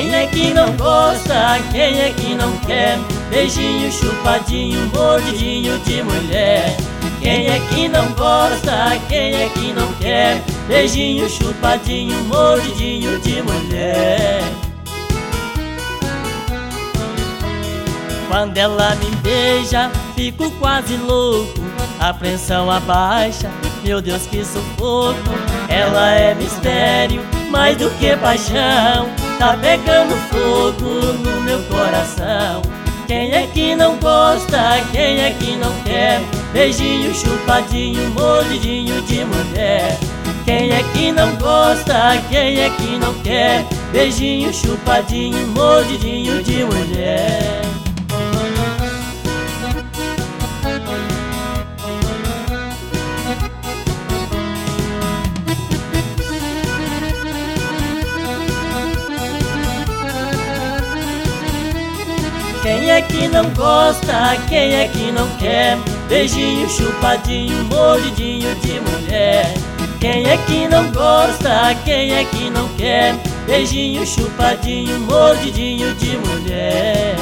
Quem é que não gosta, quem é que não quer beijinho, chupadinho, mordidinho de mulher? Quem é que não gosta, quem é que não quer beijinho, chupadinho, mordidinho de mulher? Quando ela me beija, fico quase louco, a pressão abaixa, meu Deus que sufoco. Ela é mistério, mais do que paixão, tá pegando fogo no meu coração. Quem é que não gosta, quem é que não quer beijinho, chupadinho, mordidinho de mulher? Quem é que não gosta, quem é que não quer beijinho, chupadinho, mordidinho de mulher? Quem é que não gosta, quem é que não quer beijinho, chupadinho, mordidinho de mulher? Quem é que não gosta, quem é que não quer beijinho, chupadinho, mordidinho de mulher?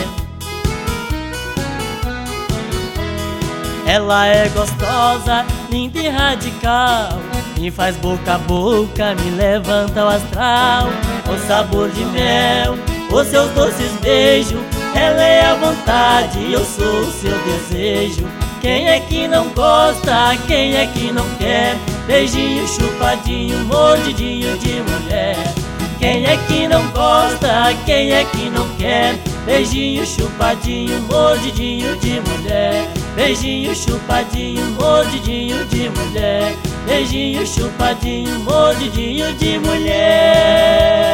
Ela é gostosa, linda e radical, me faz boca a boca, me levanta o astral. O sabor de mel, os seus doces beijos, ela é a vontade, eu sou o seu desejo. Quem é que não gosta, quem é que não quer beijinho, chupadinho, mordidinho de mulher? Quem é que não gosta, quem é que não quer beijinho, chupadinho, mordidinho de mulher? Beijinho, chupadinho, mordidinho de mulher. Beijinho, chupadinho, mordidinho de mulher.